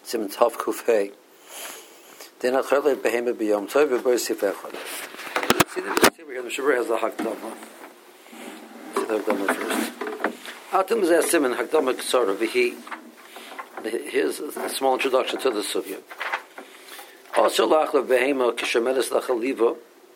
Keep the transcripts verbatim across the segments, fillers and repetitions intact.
Siman Tav Kufay. Then I heard like Behema B'Yom Tov V'Boisif Echad. See the see over here. The Shabbat has the Hakdama. See the Hakdama first. Atam Zeh Siman Hakdama Ksara V'Hi. Here's a small introduction to the Sugya. Also Lachla Behema Kishamelis Lachaliva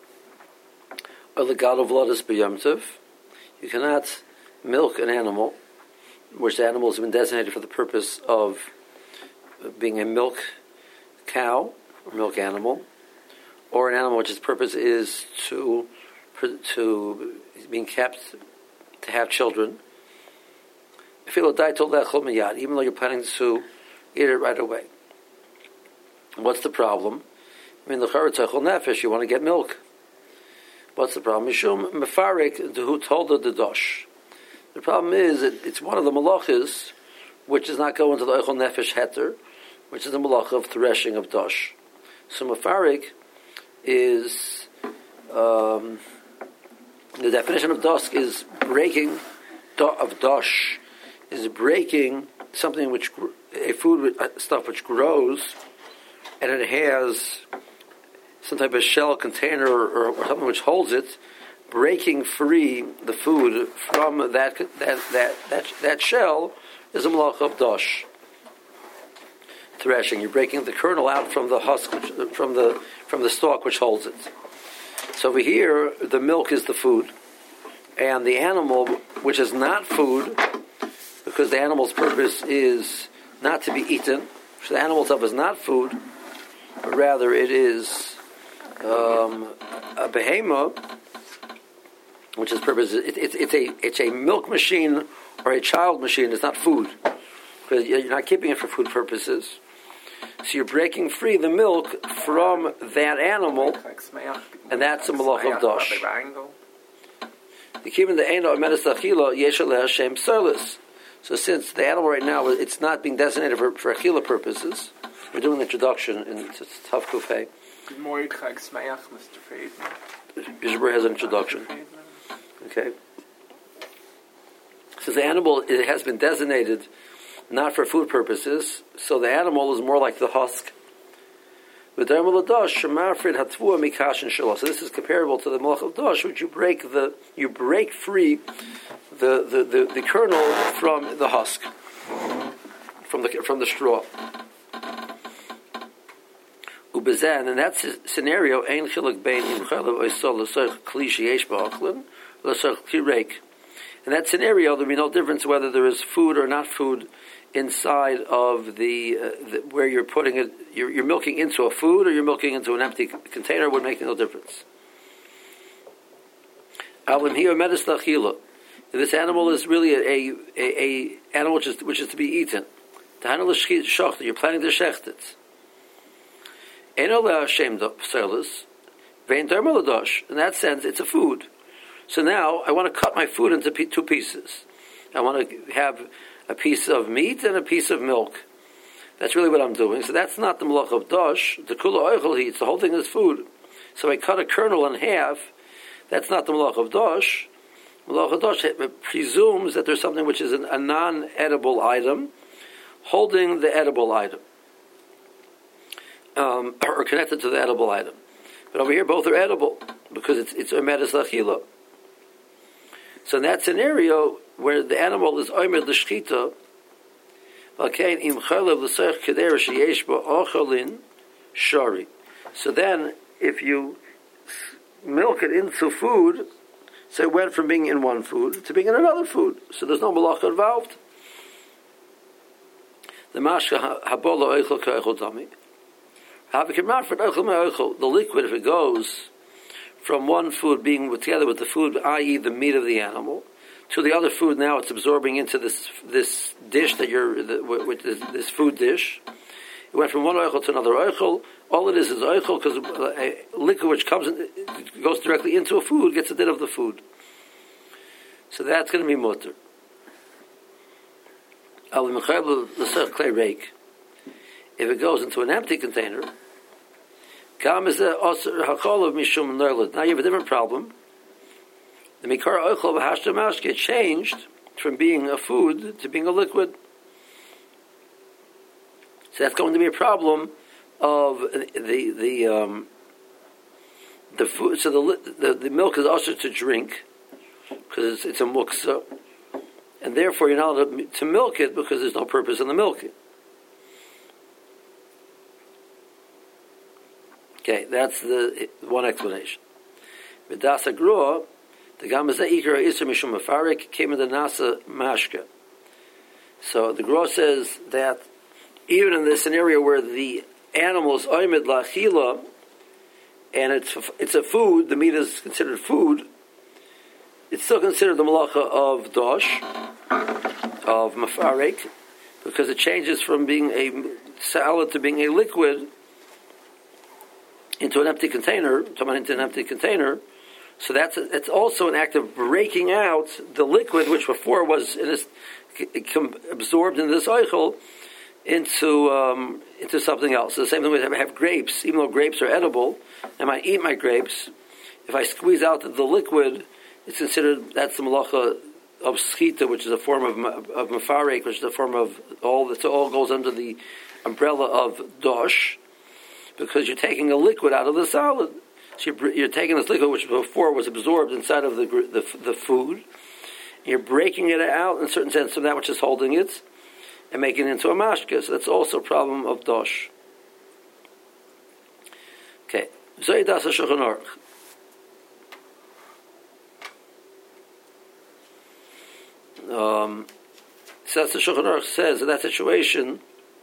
or the God of Vladis B'Yom Tov. You cannot milk an animal, which the animal has been designated for the purpose of being a milk cow or milk animal, or an animal which its purpose is to to being kept to have children. Even though you're planning to eat it right away. What's the problem? I mean, the charatachol nefesh, you want to get milk. What's the problem? Mishum mefarik who told the dosh. The problem is that it's one of the malachas which does not go into the Eichel Nefesh Heter, which is the malacha of threshing of dosh. So mafarik is um, the definition of dosk is breaking do, of dosh is breaking something which a food uh, stuff which grows and it has some type of shell container or, or something which holds it. Breaking free the food from that that that that, that shell is a malacha of dosh. Threshing, you're breaking the kernel out from the husk, from the from the stalk which holds it. So over here, the milk is the food, and the animal, which is not food, because the animal's purpose is not to be eaten. So the animal itself is not food, but rather it is um, a behema, which is purpose. It, it, it's a it's a milk machine or a child machine. It's not food because you're not keeping it for food purposes. So you're breaking free the milk from that animal, and that's a malach of dosh. The kivin the eino medes achila yeshal Hashem service. So since the animal right now it's not being designated for for achila purposes, we're doing the introduction in Tav Kufay. Mister Bishber has an introduction. Okay. So the animal, it has been designated not for food purposes, so the animal is more like the husk. So this is comparable to the malach of dosh, which you break the you break free the, the, the, the kernel from the husk, from the from the straw. And in that scenario, ein chiluk bein im chalav oisol l'soich kli sheyesh ba'achlin l'soich kli reik. In that scenario, there will be no difference whether there is food or not food inside of the, uh, the where you're putting it. You're, you're milking into a food or you're milking into an empty container. It would make no difference. Alim here medes lachila. This animal is really a, a, a, a animal which is which is to be eaten. Tahana l'shchit shocht. You're planning to shecht it. In that sense, it's a food. So now, I want to cut my food into two pieces. I want to have a piece of meat and a piece of milk. That's really what I'm doing. So that's not the malach of dosh. The kula oichel heats. The whole thing is food. So I cut a kernel in half. That's not the malach of dosh. Malach of dosh presumes that there's something which is an, a non-edible item holding the edible item. Um, or connected to the edible item. But over here, both are edible because it's it's medes lachila. So in that scenario, where the animal is omer l'shchita, okay, im chalav l'soich keder sheyesh bo ocholin shari. So then, if you milk it into food, so it went from being in one food to being in another food. So there's no malacha involved. The mashka habola oichel ka'ochel dami. The liquid, if it goes from one food being together with the food, that is the meat of the animal, to the other food, now it's absorbing into this this dish that you're, the, with this, this food dish. It went from one oichel to another oichel. All it is is oichel because a liquid which comes in, goes directly into a food gets a bit of the food. So that's going to be mutter. If it goes into an empty container, now you have a different problem. The mikar oichel v'hashta mashke changed from being a food to being a liquid. So that's going to be a problem of the the um, the food. So the, the the milk is also to drink because it's, it's a muksa, and therefore you're not allowed to milk it because there's no purpose in the milking. Okay, that's the one explanation. V'dasa grua, the gamazeh ikra isra mishum mafarik came in the nasa mashka. So the grua says that even in this scenario where the animal is oimid lachila, and it's it's a food, the meat is considered food, it's still considered the malacha of dosh, of mafarik, because it changes from being a salad to being a liquid into an empty container, into an empty container. So that's a, it's also an act of breaking out the liquid, which before was in this, absorbed into this oichel, into um, into something else. So the same thing with I have grapes, even though grapes are edible, and I eat my grapes, if I squeeze out the, the liquid, it's considered that's the malacha of schita, which is a form of of mafarek, which is a form of all that all goes under the umbrella of dosh, because you're taking a liquid out of the salad. So you're, you're taking this liquid, which before was absorbed inside of the the, the food. You're breaking it out in a certain sense from that which is holding it, and making it into a mashka. So that's also a problem of dosh. Okay. Zoidas HaShulchan Aruch. Um, so that's the Shulchan Aruch says in that situation,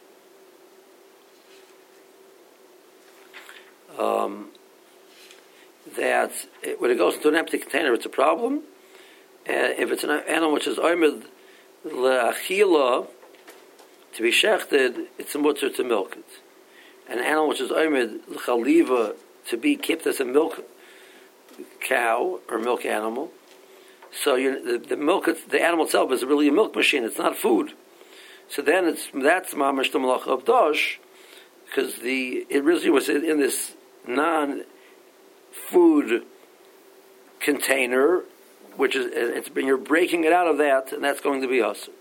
um, that it, when it goes into an empty container, it's a problem. And if it's an animal which is oimid le'achila, to be shechted, it's a mutter to milk it. An animal which is oimid l'chaliva, to be kept as a milk cow or milk animal. So you, the, the milk, the animal itself is really a milk machine. It's not food. So then it's that's mamash the malacha of dosh, because the it really was in, in this non-food container, which is it's been you're breaking it out of that, and that's going to be us.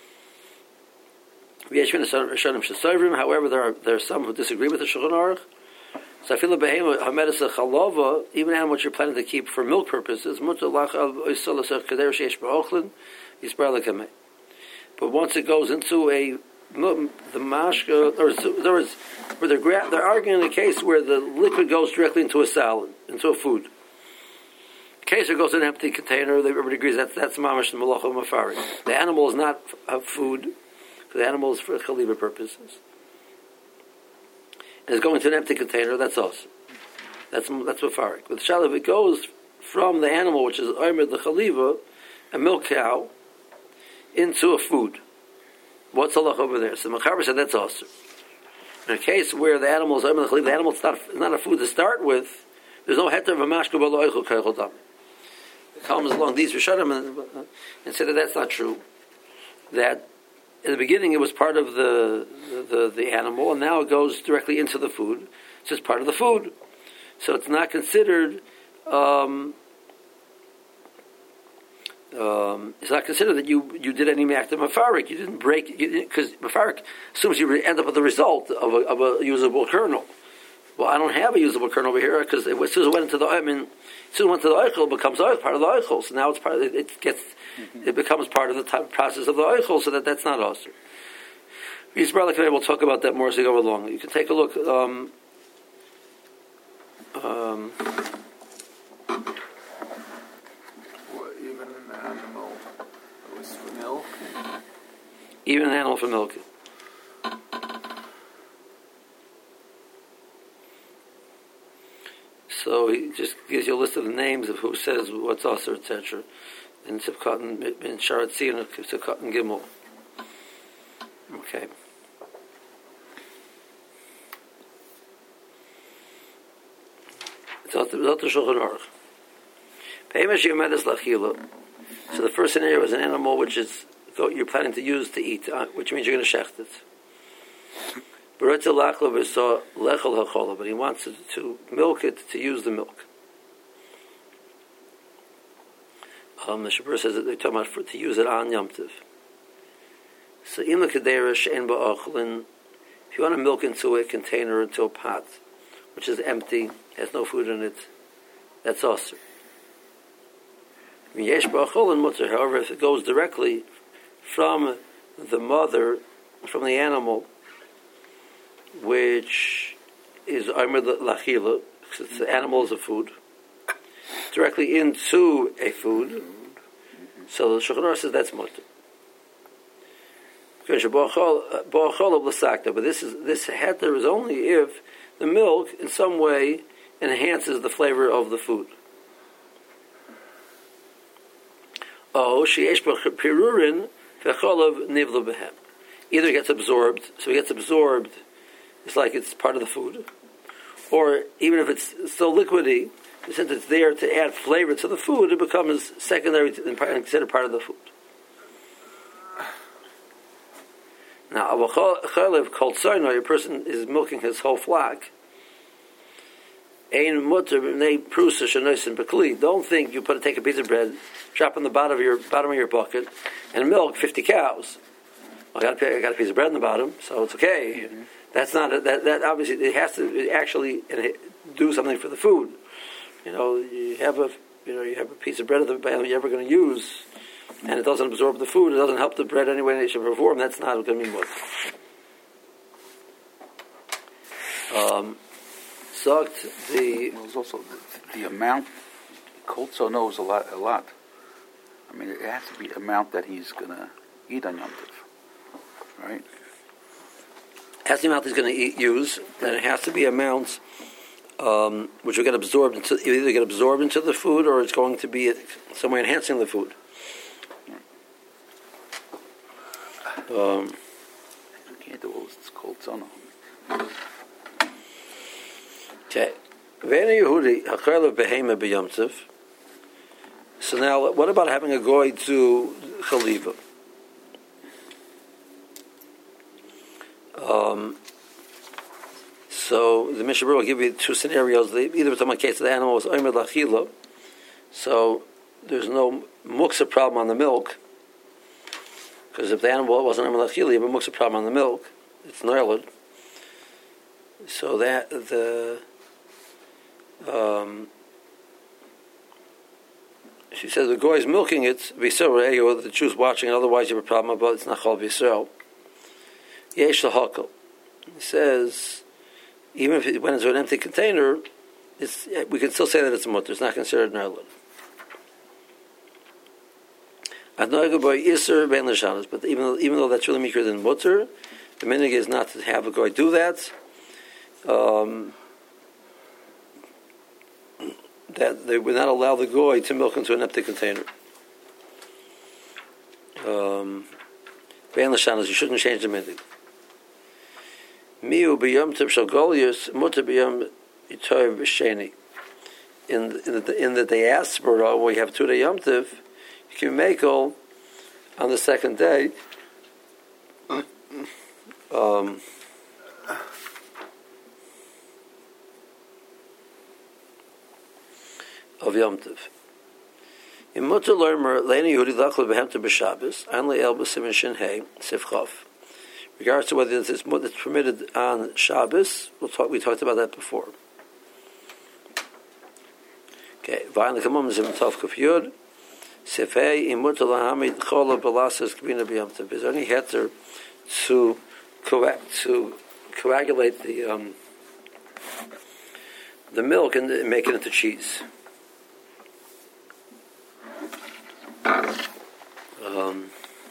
However, there are there are some who disagree with the Shulchan Aruch. So I feel the behemoth hamedas a chalova, even animal which you're planning to keep for milk purposes, mutter lach al oisolas kader sheish ba'ochlin yisbar lekamei. But once it goes into a the mashka, or there is where they're gra- they're arguing in a case where the liquid goes directly into a salad, into a food. In case it goes in an empty container, everybody agrees that that's mamash the malacha mafari. The animal is not a food, because the animal is for chaliva purposes. And it's going to an empty container, that's us. That's that's mafarik. With shalav, it goes from the animal, which is omer the chaliva, a milk cow, into a food. What's halach over there? So the Mechaber said that's also. In a case where the animal is omer the chaliva, the animal is not, is not a food to start with, there's no heter of a mashka b'lo oichel keichel dam. It comes along these Rishonim and, and said that that's not true. That in the beginning, it was part of the, the the animal, and now it goes directly into the food. It's just part of the food, so it's not considered. Um, um, it's not considered that you, you did any act of mafarik. You didn't break because mafarik assumes you end up with the result of a, of a usable kernel. Well, I don't have a usable kernel over here because as soon as it went into the I mean, as soon as it went to the oichel, it becomes part of the oichel. So now it's part. Of, it, it gets. Mm-hmm. It becomes part of the type, process of the oichel, so that that's not osir. We'll talk about that more as we go along. You can take a look. Um, um, what, even an animal that was for milk? Even an animal for milk. So he just gives you a list of the names of who says what's osir, et cetera. In Sivkot and in Sharat Tzin and Sivkot and Gimel. Okay. It's not the Shulchan Aruch. So the first scenario is an animal which is you're planning to use to eat, which means you're going to shecht it. But he wants to, to milk it, to use the milk. Um, the Shabbat says that they're talking about for, to use it on Yom Tov. So in the Kedera she'en ba'ochlin, If you want to milk into a container, into a pot, which is empty, has no food in it, that's also. However, if it goes directly from the mother, from the animal, which is Amr Lachila, because the animal is a food, directly into a food, so the Shulchan Aruch says that's mutter. But this is this heter is only if the milk in some way enhances the flavor of the food. Oh, sheyesh pirurin v'cholav nivlu behem. Either it gets absorbed, so it gets absorbed, it's like it's part of the food, or even if it's still liquidy, since it's there to add flavor to the food, it becomes secondary and considered part of the food. Now, a chalev called soino, a person is milking his whole flock. Ein mutter b'nei prusa shenosin b'kli. Don't think you put take a piece of bread, drop in the bottom of your bottom of your bucket, and milk fifty cows. Well, I got a, I got a piece of bread in the bottom, so it's okay. Mm-hmm. That's not a, that. That obviously it has to actually do something for the food. You know, you have a you know you have a piece of bread that you're ever going to use, and it doesn't absorb the food. It doesn't help the bread anyway it should perform. That's not going to be mutter. Um. Sucked the. Well, there's also the, the amount. Koltzo knows a lot. A lot. I mean, it has to be the amount that he's gonna eat on Yom Tov, right? It has to be amount he's going to eat, use, and it has to be amounts um, which will get absorbed into either get absorbed into the food or it's going to be some way enhancing the food. Um, you can't do all this Koltzo no. Okay. So now, what about having a goy to chaliva? Um, so the Mishnah Berurah will give you two scenarios. They, either in the case of the animal was omer lachila, so there's no muksa problem on the milk, because if the animal wasn't omer lachila, you have a muksa problem on the milk. It's noiled. So that the Um, she says the goy is milking it, or the Jew's watching it, otherwise you have a problem, but it's not chal v'yisrael. Yesh l'hakel. He says, even if it went into an empty container, it's, we can still say that it's a mutter. It's not considered an erlid. But even though, even though that's really mikra than mutter, the minig is not to have a goy do that. Um, that they would not allow the goy to milk into an empty container. Um, you shouldn't change the minig. Miu b'yom tov shel golius muter b'yom yitov sheni. In in the in the diaspora, where we have two day yom tov, you can make all on the second day. Um, of Yom Tov. In Mutter Lermer, Leini Yehudi Lachel Behemta B'Shabbos, Anle El B'Simin Shin Hey, Sifchof. Regards to whether it's permitted on Shabbos, we'll talk, we talked about that before. Okay, Vayin L'Kamom Zim Tov Kuf Yud, Sif Hey, In Mutter Lahamid Chola B'Lasas K'bina B'Yom Tov. Is there any heter to, co- to coagulate the um, the milk and make it into cheese? Um,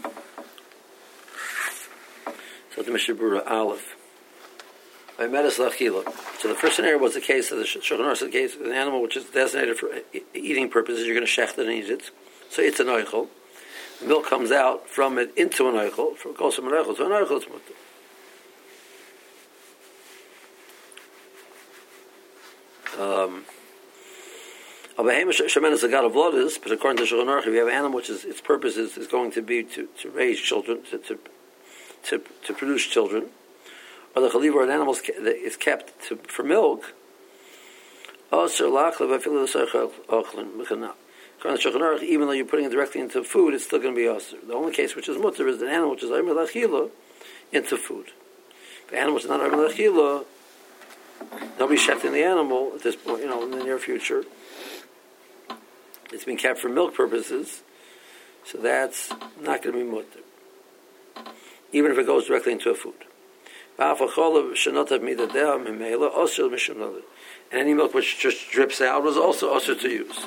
so the Mishnah Berurah Aleph. I met as lachila. So the first scenario was the case of the Shulchan Aruch, the case of an animal which is designated for eating purposes. You're going to shecht it and eat it. So it's an oichel. The milk comes out from it into an oichel. It goes from an oichel to an oichel. It's mutter. Um. A behemoth shemen is a god of blood, but according to Shulchan Aruch, if you have an animal which is its purpose is, is going to be to, to raise children, to, to to to produce children, or the chaliva or an animal is kept to, for milk. Also, according to Shulchan Aruch, even though you're putting it directly into food, it's still going to be osir. The only case which is mutter is an animal which is omer lachila into food. The animal's not oimer l'achila. Nobody's shechting the animal at this point, you know, in the near future. It's been kept for milk purposes, so that's not going to be mutter, even if it goes directly into a food. And any milk which just drips out was also also to use.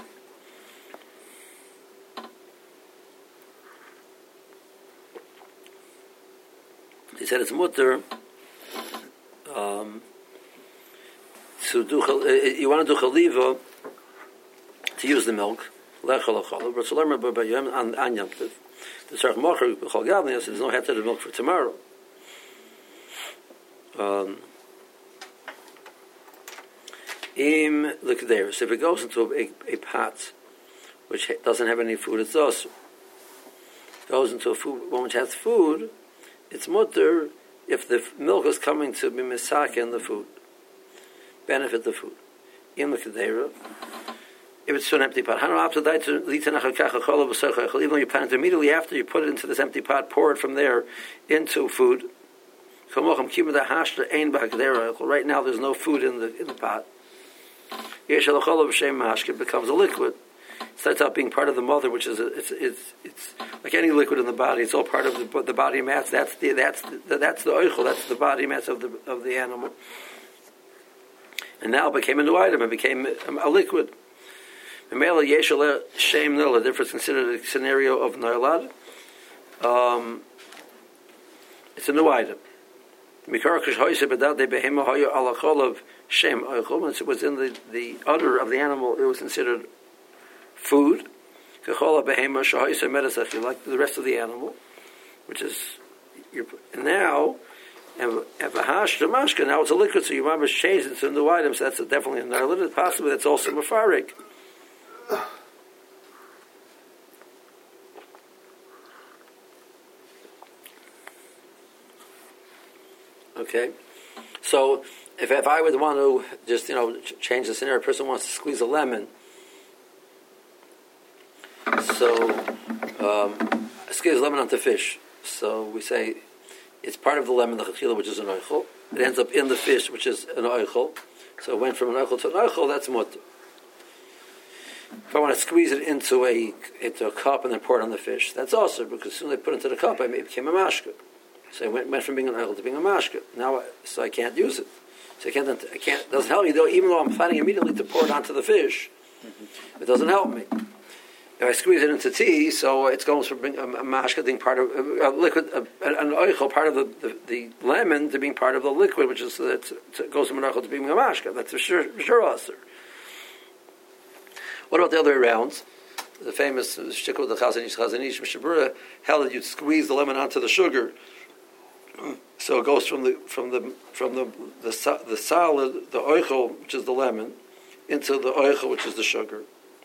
He said it's mutter. Um, to do, you want to do chaliva to use the milk. But to learn about Yom on on Yom Tov, the Tzarech Mocher B'chol Gadnius, there's no heter to milk for tomorrow. Um, Im look there. So if it goes into a, a pot which doesn't have any food, it's also goes into a food one which has food. It's mutter if the milk is coming to be misaka in the food, benefit the food. Im look there. If it's to an empty pot, even though you plant it immediately after you put it into this empty pot, pour it from there into food. Right now, there's no food in the in the pot. It becomes a liquid. It starts out being part of the mother, which is a, it's it's it's like any liquid in the body. It's all part of the the body mass. That's the that's the, that's the oichel. That's the body mass of the of the animal. And now it became a new item. It became a, a liquid. The difference considered a scenario of Nailad. Um, it's a new item. Once it was in the, the udder of the animal, it was considered food. Like the rest of the animal, which is now, now it's a liquid, so you might change it to a new item, so that's definitely a Nailad. Possibly that's also Mefarik. Okay, so if if I would want to just you know change the scenario, a person wants to squeeze a lemon, so um, squeeze a lemon onto fish. So we say it's part of the lemon, the chachila, which is an oichel. It ends up in the fish, which is an oichel. So it went from an oichel to an oichel. That's mutter. If I want to squeeze it into a into a cup and then pour it on the fish, that's also because as soon as I put it into the cup, it became a mashka. So it went, went from being an oil to being a mashka. Now, so I can't use it. So I can't. I can't. It doesn't help me though. Even though I'm planning immediately to pour it onto the fish, mm-hmm. It doesn't help me. If I squeeze it into tea, so it's going from being a, a mashka being part of a, a liquid, a, an oil part of the, the, the lemon to being part of the liquid, which is it goes from an oil to being a mashka. That's for sure. For sure, also. What about the other way around? The famous shtickle of the Chazanish, Chazanish Mishabura held that you'd squeeze the lemon onto the sugar, so it goes from the from the from the the, the solid, the oichel, which is the lemon, into the oichel, which is the sugar.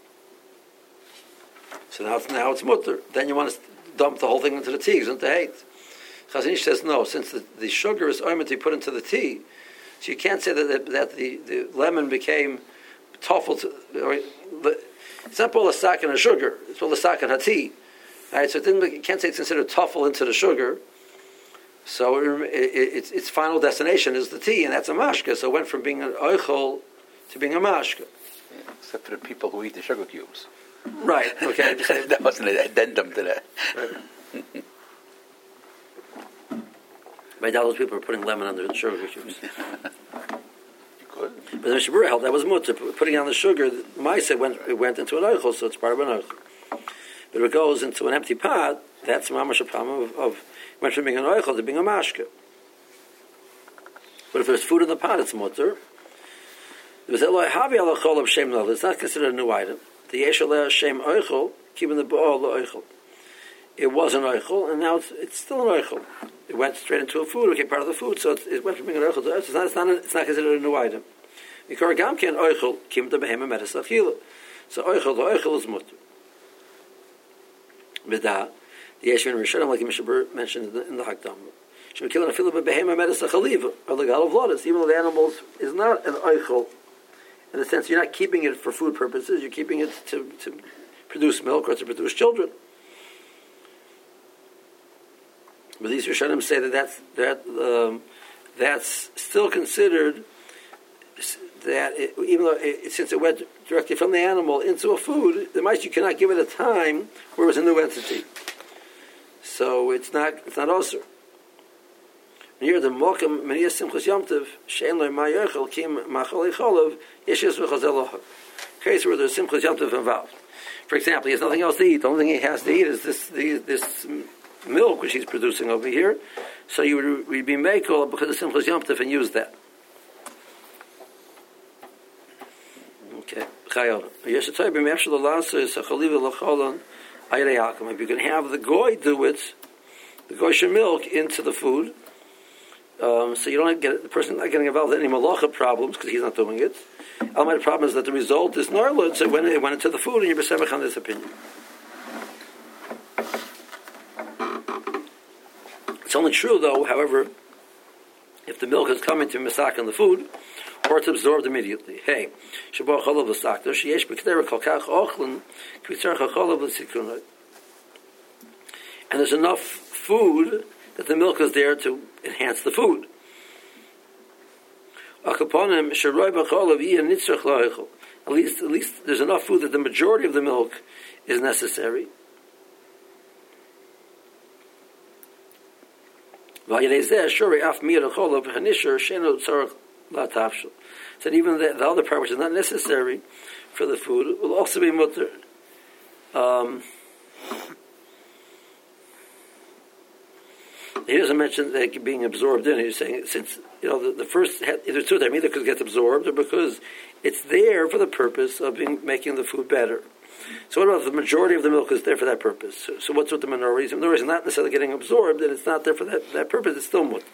So now it's now it's mutter. Then you want to dump the whole thing into the tea, into hate. Chazanish says no, since the, the sugar is oimer to be put into the tea, so you can't say that the, that the, the lemon became toffel to. Right, it's not all a sack and a sugar. It's all a sack and a tea. All right, so it didn't, you can't say it's considered toffel into the sugar. So it, it, its its final destination is the tea, and that's a mashka. So it went from being an oichel to being a mashka. Yeah, except for the people who eat the sugar cubes. Right. Okay. That wasn't an addendum to that. Right. By those people are putting lemon under the sugar cubes. But the Mishabura held that was mutter. Putting on the sugar, the Maisa went it went into an oichel, so it's part of an oichel. But if it goes into an empty pot, that's mamash a problem of, of went from being an oichel to being a mashka. But if there's food in the pot, it's mutter. It's not considered a new item. The yeshaleh shem oichel, keeping the ball oichel. It was an oichel, and now it's, it's still an oichel. It went straight into a food, it became part of the food, so it, it went from being an oichel to it's not, it's not, it's not considered a new item. Mikor gamken oichel, kim to behema medes achila. So oichel, the oichel is mutter. B'da, the Yeshvin Rishonim, like Mishabur mentioned in the, in the Hakdam, shemekilin afilu behema medes achaliva, or the gal of lotus, even though the animal is not an oichel, in the sense you're not keeping it for food purposes, you're keeping it to, to produce milk or to produce children. But these Rishonim say that that's, that um, that's still considered that it, even though it, since it went directly from the animal into a food, the mice you cannot give it a time where it was a new entity. So it's not it's not also. Near the Mokum Menias Simchas Yomtiv, Shein Lo Ma'yachel Kim Machol Echolov Yeshes V'Chazel case where there's Simchas Yomtiv involved. For example, he has nothing else to eat. The only thing he has to eat is this the, this milk which he's producing over here. So you would we'd be mekel because of Simchas Yomtiv and use that. Okay. If you can have the goy do it, the goyish milk into the food, um, so you don't get the person not getting involved in any malacha problems because he's not doing it. My problem is that the result is narlud, so when it went into the food, and you're besemach on this opinion. It's only true, though, however, if the milk is coming to misak on the food, or it's absorbed immediately. Hey, Shabbat Cholav l'sakta, sheyesh b'kedera kol kach ochlin, k'vitzarech ha'cholav l'sikunot. And there's enough food that the milk is there to enhance the food. Akaponim sheroi b'cholav yiyah nitzrach la'echol. At least, at least there's enough food that the majority of the milk is necessary. V'yedei shorei af miyad ha'cholav ha'nisher sheno tzarech. So even the, the other part, which is not necessary for the food, will also be mutter. Um, he doesn't mention that being absorbed in. He's saying since you know the, the first either two times either because it gets absorbed or because it's there for the purpose of being, making the food better. So what about if the majority of the milk is there for that purpose? So, so what's with the minorities? The minorities are not necessarily getting absorbed, and it's not there for that, that purpose. It's still mutter.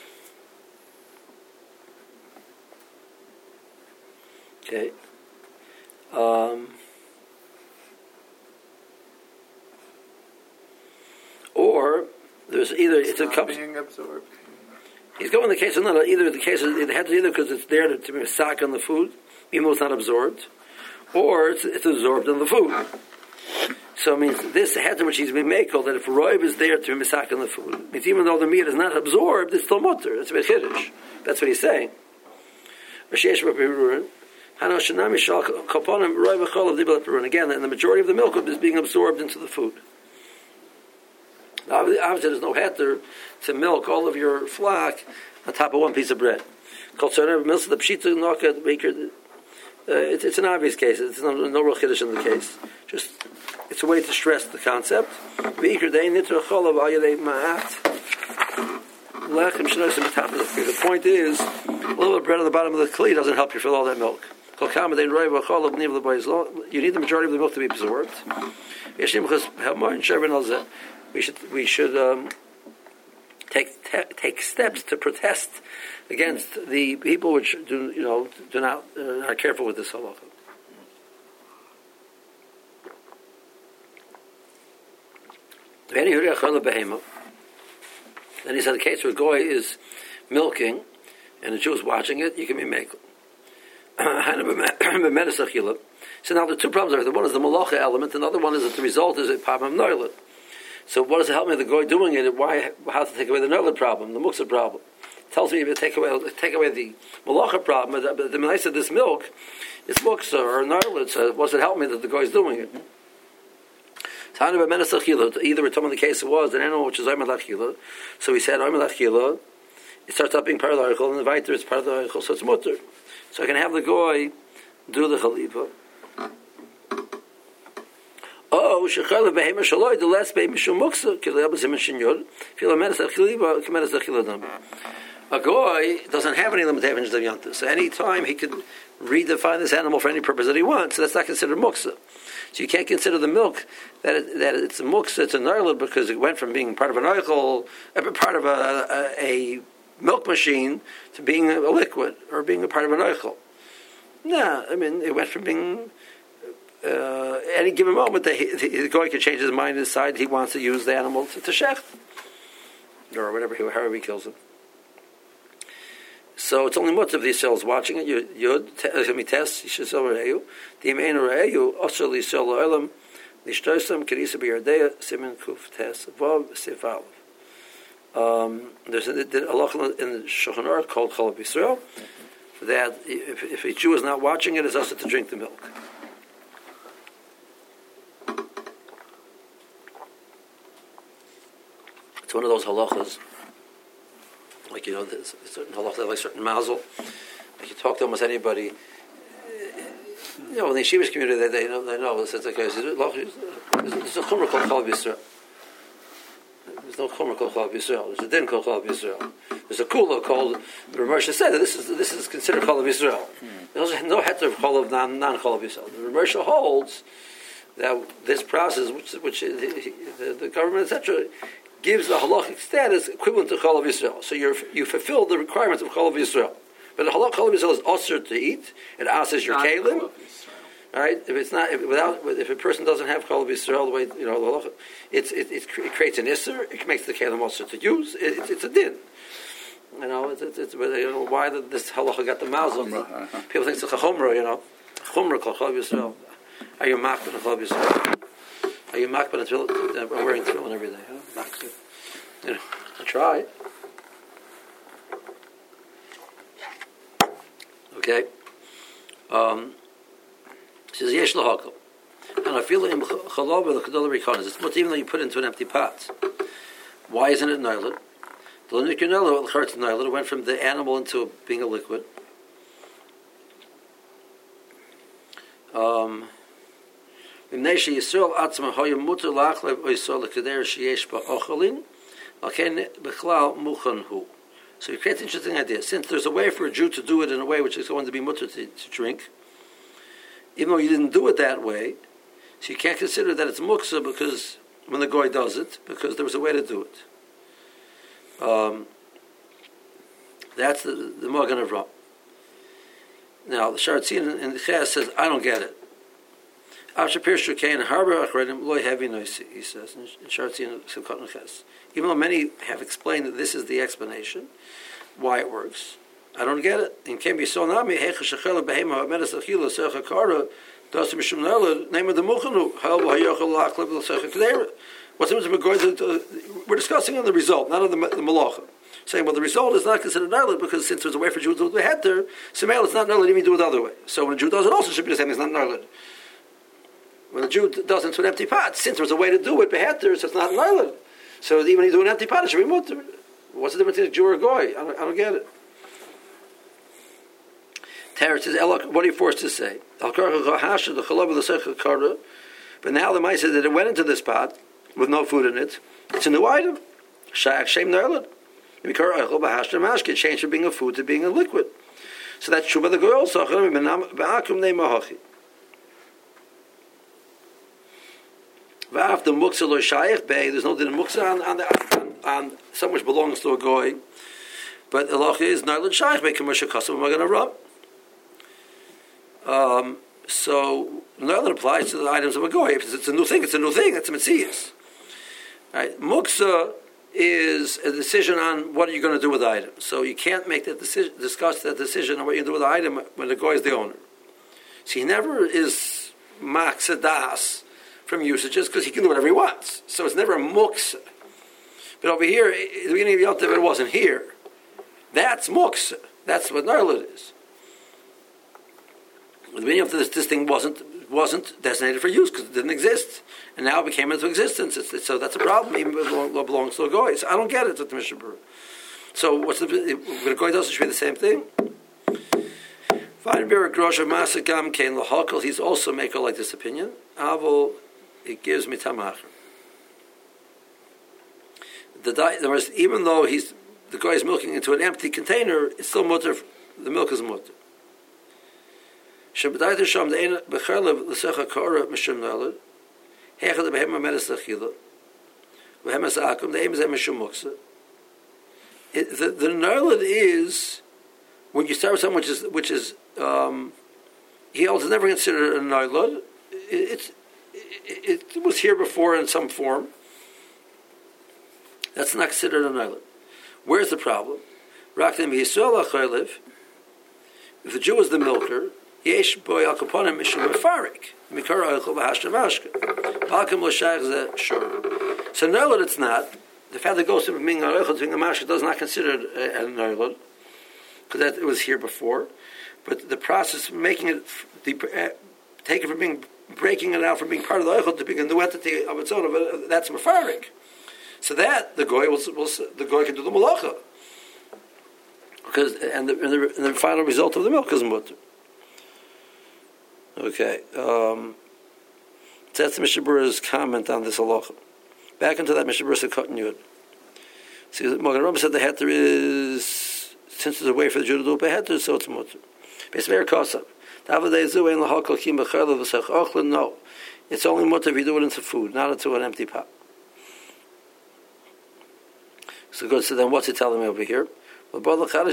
Okay. Um, or there's either it's, it's a cup being absorbed. He's going the case of not either the case of, it had to either because it's there to, to be a sock on the food, even though it's not absorbed, or it's, it's absorbed in the food. So it means this heter which he's been makel that if roiv is there to be misak on the food, it means even though the meat is not absorbed, it's still mutter. It's a bit chiddush. That's what he's saying. Again, and the majority of the milk is being absorbed into the food. Obviously, there's no heter to milk all of your flock on top of one piece of bread. It's, it's an obvious case. It's no, no real chiddush in the case. Just it's a way to stress the concept. The point is, a little bit of bread on the bottom of the kli doesn't help you fill all that milk. You need the majority of the milk to be absorbed. We should we should um, take te- take steps to protest against the people which do you know do not uh, are careful with this halacha. Then he said the case where goy is milking and the Jew is watching it, you can be makel. So now the two problems are, one is the malacha element, and the other one is that the result is a problem of noilet. So what does it help me, the goy doing it, why, how to take away the noilet problem, the muksa problem? It tells me to take away, take away the malacha problem, but the, the nice of this milk, it's muksa or noilet, so what does it help me that the goy is doing it? Either we're talking about the case it was an animal which is oimed lachila, so we said oimed lachila, it starts up being part of the eichel, and the viter is part of the eichel, so it's mutter. So I can have the goy do the chaliva. Oh, shechayla behema shaloi, the less behema shumuksa, kilei abazim and shinyor, fila menes achiliva, kemenes achiladam. A goy doesn't have any limitations of yontas, so any time he can redefine this animal for any purpose that he wants, so that's not considered muksa. So you can't consider the milk that it, that it's a muksa, it's a narlid, because it went from being part of an eichel, part of a, a, a milk machine, to being a liquid, or being a part of an eichel. No, I mean, it went from being, uh, any given moment, the, the, the guy could change his mind and decide he wants to use the animal to, to shech, or whatever, however he kills it. So it's only much of these cells watching it. You, you, let me test. You should sell re'eyu. The main re'eyu also li sell lo'elam. The shtoisam kerisa b'yardea simin kuf tes vav sif aleph. Um, there's a, a halacha in the Shulchan Aruch called Chalav Yisrael that if, if a Jew is not watching it, it's also to drink the milk. It's one of those halachas, like, you know, there's certain halachas, like certain mazel. Like you talk to almost anybody, you know, in the yeshivish community, they, they know, they know, it's like, there's a chumrah called Chalav Yisrael. There's no chumrah called Chalav Yisrael. There's a din called Chalav Yisrael. There's a kula called, Rav said that this is this is considered Chalav Yisrael. Hmm. There's no heter of Chalav non non Chalav Yisrael. The Rav holds that this process, which which the, the, the government et cetera gives the halachic status equivalent to Chalav Yisrael. So you you fulfill the requirements of Chalav Yisrael. But the halach Chalav Yisrael is osir to eat. It asks your kalim. Right? If it's not, if, without, if a person doesn't have Chalav Yisrael, the way you know, the halach, it's it, it, it creates an isser. It makes the kalim osir to use. It, it, it's a din. You know, it's, it's, it's you know why the, this halacha got the mazel. Uh-huh. People think it's a chumrah. You know, chumrah called Chalav Yisrael. Are you makban of Chalav Yisrael? Are you makban until I'm wearing tefillin every day? Huh? You know, I try. Okay. Um, it says yesh lahakol, and I feel in chalav the kedol rikonis. It's not even though you put it into an empty pot. Why isn't it nylon? The linikernelo it hurts nylon. It went from the animal into being a liquid. Um. Imneishi Yisrael atzma hoyim muter lachlev oisol lekeder sheyesh ba'ochalin, alken bechlal muchanhu. So it creates an interesting idea. Since there's a way for a Jew to do it in a way which is going to be mutter to, to drink, even though you didn't do it that way, so you can't consider that it's muksa because when the goy does it, because there was a way to do it. Um, that's the, the Magen Avraham. Now, the Sharatzin in the Ches says, I don't get it. He says in Sharatzin Simchat Ches. Even though many have explained that this is the explanation, why it works, I don't get it. In can be so nami hechashachel behema medas achila sercha kara das mishum nela name of the muchanu hal hayochel lachleb sercha kedera. What's the going to? We're discussing on the result, not on the, the malacha. Saying, well, the result is not considered nela because since there's a way for Jews to do the heter, Simel it's not nela. Even do it the other way. So when a Jew does it, also should be the same. It's not nela. When a Jew does it to an empty pot, since there's a way to do it, beheter, so it's not nela. So even if you do an empty pot, it should be mutter. What's the difference between a Jew or a goy? I don't, I don't get it. Teretz says, what are you forced to say? But now the mice said that it went into this pot with no food in it. It's a new item. It changed from being a food to being a liquid. So that's true by the goy also. There's no din muksa on, on, on, on something which belongs to a goy, but the loch is nylon shaykh by commercial custom. Am I going to rub? Um, so nylon applies to the items of a goy. If it's a new thing, it's a new thing. It's a mitzias. Right? Muksa is a decision on what are you going to do with the item. So you can't make that decision, discuss that decision on what you do with the item when the goy is the owner. So he never is maksadas from usages because he can do whatever he wants. So it's never a muksa. But over here, at the beginning of Yom Tov, it wasn't here. That's muksa. That's what Narlid is. At the beginning of this, this thing wasn't wasn't designated for use because it didn't exist, and now it became into existence. It's, it's, so that's a problem. Even if it belongs to a goy. So I don't get it. It's the Mishnah Berurah. So what's the when a goy does it should be the same thing? He's also maker like this opinion. Avol, it gives me tamach. The di- even though he's the guy is milking into an empty container, it's still mutter. The milk is mutter. Shabbatayter sham the ein bechalev l'secha kara mishum nalad. Hechad the behema medes lachila. Behema sakum the aim is mishum muksa. The the nalad is when you start with something which is which is um, he holds never considered a nalad. It, it, it was here before in some form. That's not considered an island. Where's the problem? If the Jew is the milker, yesh boy al kaponim mishum mefarik mikara oichel b'hashtem mashka. Balkim l'shayich zeh sure. So no, that it's not. the fact that it goes from being a oichel to being a mashka does not consider it an oichel, because that it was here before. But the process of making it, the, uh, taking from being, breaking it out from being part of the oichel to being a new entity of its own, of it, that's mefarik. So that the goy will, will the goy can do the malacha, because and the, and the and the final result of the milk is mutter. Okay, um, so that's Mishnah Berurah's comment on this halacha. Back into that Mishnah Berurah said cotton yud. See, Magen Rambam said the heter is, since there's a way for the Jew to do it by heter, so it's mutter. Beismeir Kosav. No, it's only mutter if you do it into food, not into an empty pot. So good. So then, what's he telling me over here? So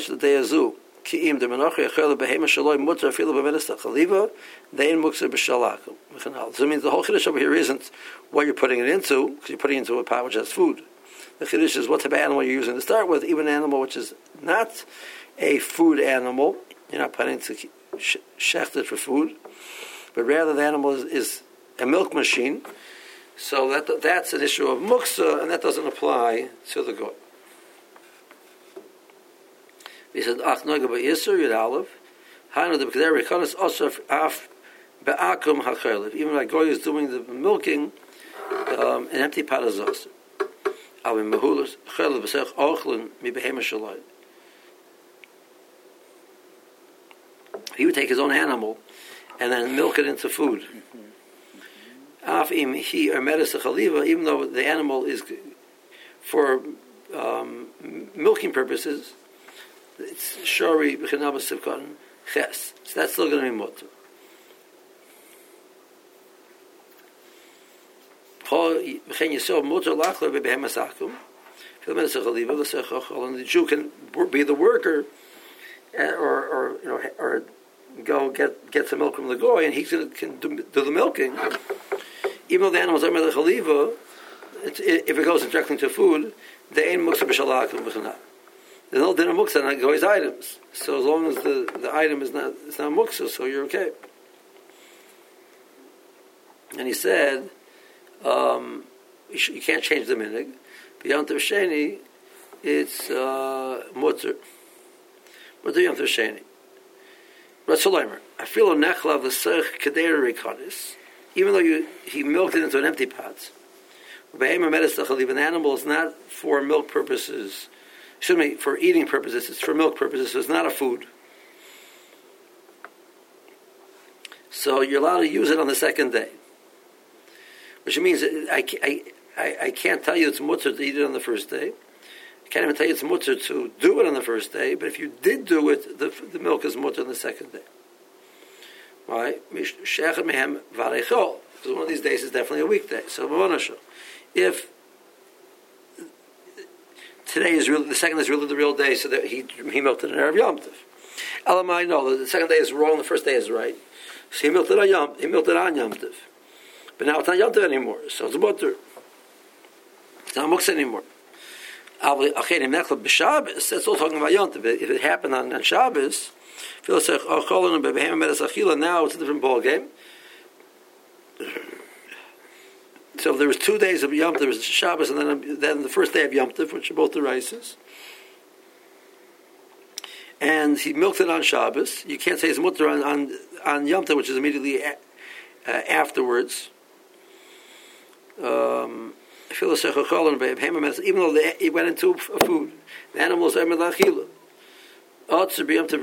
it means the whole chiddush over here isn't what you're putting it into, because you're putting it into a pot which has food. The chiddush is what type of animal you're using to start with, even an animal which is not a food animal. You're not putting it to shecht it for food, but rather the animal is, is a milk machine. So that that's an issue of muksa, and that doesn't apply to the goat. He said, "Ach noga ba'yisur yud aleph, hanu the b'kedei rekanos osaf af be'akum hachaylev." Even like goy is doing the milking, um, an empty pot is also. Avim mehulus chaylev b'sech ochlin mi behema shalai. He would take his own animal and then milk it into food. Af im he or medes chaliva, even though the animal is for um, milking purposes. It's shari b'chenabas sivkon ches, so that's still going to be mutter. B'chen yisov mutter lachler bebehemas akum. And the Jew can be the worker, or, or you know, or go get get some milk from the goy, and he can, can do, do the milking. Even though the animals are the chaliva, if it goes directly to food, the ein muksa b'shalakum b'chenab. There's no dinner muksa on goy's items. So as long as the, the item is not it's not muksa, so you're okay. And he said, um, you, sh- you can't change the minig. B'yom tov sheni, it's uh, mutter. Mutter yom tov sheni. Ratzolomer, I feel a nechlav the serch kedera rekanis, even though you he milked it into an empty pot. Be'ema medes tachaliv, an animal is not for milk purposes. Excuse me, for eating purposes, it's for milk purposes, so it's not a food. So you're allowed to use it on the second day. Which means I, I, I, I can't tell you it's mutter to eat it on the first day. I can't even tell you it's mutter to do it on the first day, but if you did do it, the, the milk is mutter on the second day. Why? Because one of these days is definitely a weekday. So if today is really, the second is really the real day, so that he he milked it on Erev Yom Tov. Elamai, no, the second day is wrong, the first day is right. So he milked it on Yom, he milked it on Yom Tov. But now it's not Yom Tov anymore, so it's butter. It's not muksa anymore. That's all talking about Yom Tov. If it happened on, on Shabbos, now it's a different ball game. So if there was two days of Yom Tov, there was Shabbos, and then then the first day of Yom Tov, which are both the rices, and he milked it on Shabbos. You can't say it's mutter on, on on Yom Tov, which is immediately a, uh, afterwards. Um, even though they, it went into a food, the animals are melachila. So you have a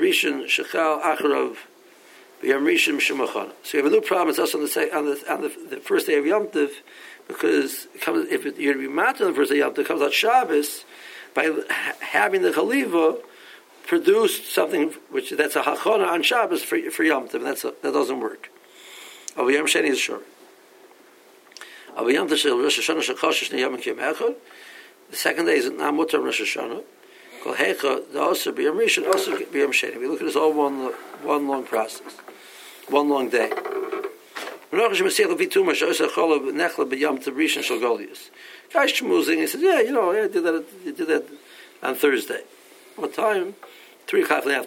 new problem. It's also on the on the on the, the first day of Yom Tov, because it comes, if it, you're to be mad on the first day of Yom Tov, it comes out Shabbos by having the chaliva produced something which that's a hachana on Shabbos for for Yom Tov, and that's a, that doesn't work. Avu Yom Sheni is short. Avu Yom Tov shel Rosh Hashanah shel Chosh Shnei Yom Kiyom Echad. The second day is not mutar Rosh Hashanah. Kol Hecha the also b'Yom Rishon also b'Yom Sheni. We look at this all one one long process, one long day. Guys schmoozing. He said, "Yeah, you know, I did that. I did that on Thursday. What time? Three o'clock in the afternoon."